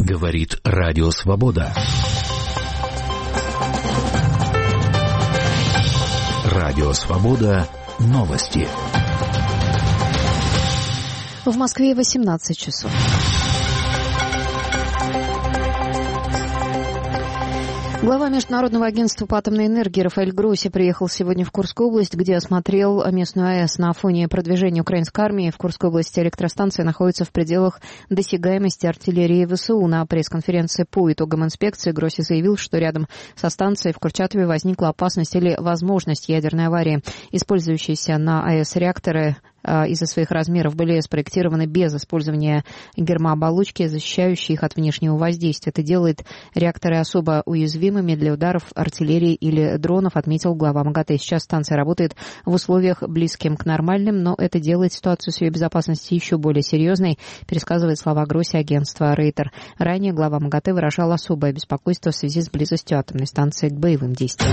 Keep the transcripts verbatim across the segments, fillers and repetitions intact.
Говорит Радио Свобода. Радио Свобода. Новости. В Москве восемнадцать часов. Глава Международного агентства по атомной энергии Рафаэль Гросси приехал сегодня в Курскую область, где осмотрел местную АЭС. На фоне продвижения украинской армии в Курской области электростанция находится в пределах досягаемости артиллерии ВСУ. На пресс-конференции по итогам инспекции Гросси заявил, что рядом со станцией в Курчатове возникла опасность или возможность ядерной аварии. Использующиеся на АЭС реакторы из-за своих размеров были спроектированы без использования гермооболочки, защищающей их от внешнего воздействия. Это делает реакторы особо уязвимыми для ударов артиллерии или дронов, отметил глава МАГАТЭ. Сейчас станция работает в условиях близким к нормальным, но это делает ситуацию с ее безопасности еще более серьезной, пересказывает слова Гросси агентства Рейтер. Ранее глава МАГАТЭ выражал особое беспокойство в связи с близостью атомной станции к боевым действиям.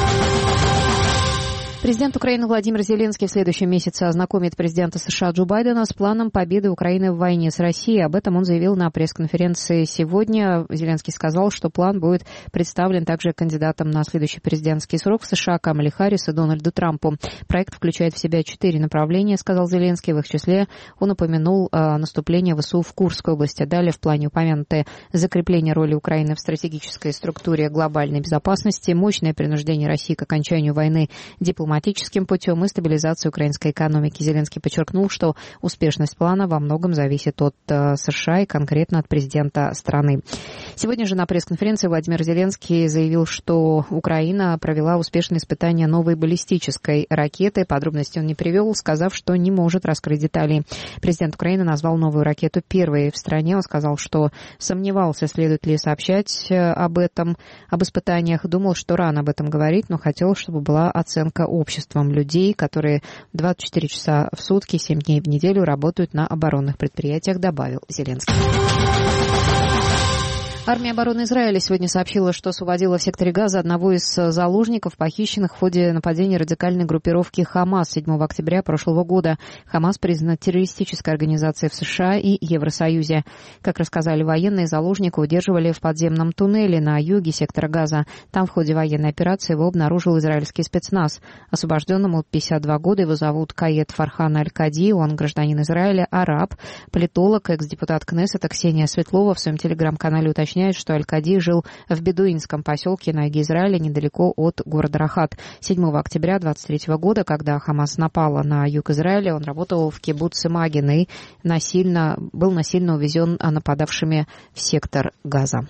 Президент Украины Владимир Зеленский в следующем месяце ознакомит президента США Джо Байдена с планом победы Украины в войне с Россией. Об этом он заявил на пресс-конференции сегодня. Зеленский сказал, что план будет представлен также кандидатам на следующий президентский срок в США Камале Харрис и Дональду Трампу. Проект включает в себя четыре направления, сказал Зеленский. В их числе он упомянул э, наступление ВСУ в Курской области. Далее в плане упомянуты закрепление роли Украины в стратегической структуре глобальной безопасности, мощное принуждение России к окончанию войны дипломатическим дипломатическим путем и стабилизации украинской экономики. Зеленский подчеркнул, что успешность плана во многом зависит от э, США и конкретно от президента страны. Сегодня же на пресс-конференции Владимир Зеленский заявил, что Украина провела успешные испытания новой баллистической ракеты. Подробности он не привел, сказав, что не может раскрыть детали. Президент Украины назвал новую ракету первой в стране. Он сказал, что сомневался, следует ли сообщать об этом, об испытаниях. Думал, что рано об этом говорить, но хотел, чтобы была оценка обществом людей, которые двадцать четыре часа в сутки, семь дней в неделю работают на оборонных предприятиях, добавил Зеленский. Армия обороны Израиля сегодня сообщила, что освободила в секторе Газа одного из заложников, похищенных в ходе нападения радикальной группировки «Хамас» седьмого октября прошлого года. «Хамас» признана террористической организацией в США и Евросоюзе. Как рассказали военные, заложника удерживали в подземном туннеле на юге сектора Газа. Там в ходе военной операции его обнаружил израильский спецназ. Освобожденному пятьдесят два года, его зовут Каед Фархан Аль-Кади, он гражданин Израиля, араб, политолог, экс-депутат Кнессета Ксения Светлова в своем телеграм-канале уточняет, что Аль-Кади жил в бедуинском поселке на юге Израиля, недалеко от города Рахат. седьмого октября двадцать третьего года, когда Хамас напала на юг Израиля, он работал в кибуце Маген и насильно, был насильно увезен нападавшими в сектор Газа.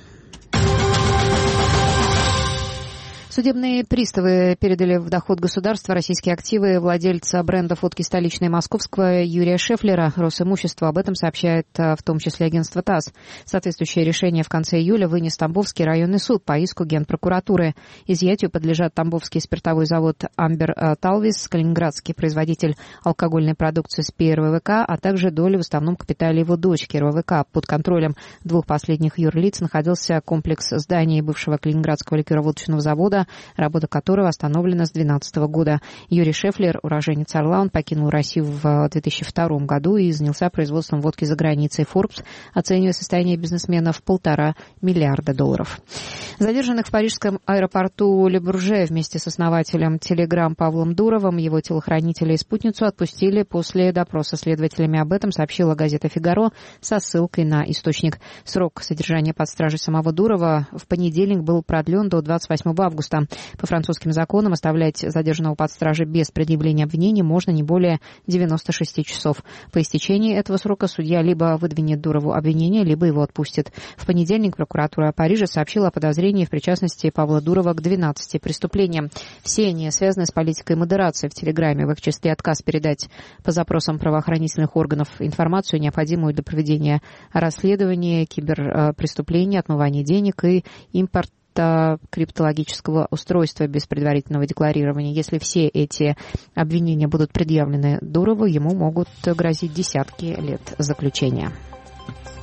Судебные приставы передали в доход государства российские активы владельца бренда фотки «Столичная» Московского Юрия Шефлера. Росимущество об этом сообщает в том числе агентство ТАСС. Соответствующее решение в конце июля вынес Тамбовский районный суд по иску Генпрокуратуры. Изъятию подлежат Тамбовский спиртовой завод «Амбер Талвис», калининградский производитель алкогольной продукции «Спир ВВК», а также доли в уставном капитале его дочки РВК. Под контролем двух последних юрлиц находился комплекс зданий бывшего калининградского ликероводочного завода, работа которого остановлена с две тысячи двенадцатого года. Юрий Шефлер, уроженец Орла, он покинул Россию в две тысячи втором году и занялся производством водки за границей. Forbes оценивает состояние бизнесмена в полтора миллиарда долларов. Задержанных в парижском аэропорту Ле Бурже вместе с основателем Telegram Павлом Дуровым, его телохранителя и спутницу отпустили после допроса следователями. Об этом сообщила газета «Фигаро» со ссылкой на источник. Срок содержания под стражей самого Дурова в понедельник был продлен до двадцать восьмого августа. По французским законам оставлять задержанного под стражей без предъявления обвинений можно не более девяноста шести часов. По истечении этого срока судья либо выдвинет Дурову обвинение, либо его отпустит. В понедельник прокуратура Парижа сообщила о подозрении в причастности Павла Дурова к двенадцати преступлениям. Все они связаны с политикой модерации в Телеграме. В их числе отказ передать по запросам правоохранительных органов информацию, необходимую для проведения расследования киберпреступлений, отмывания денег и импорт криптологического устройства без предварительного декларирования. Если все эти обвинения будут предъявлены Дурову, ему могут грозить десятки лет заключения.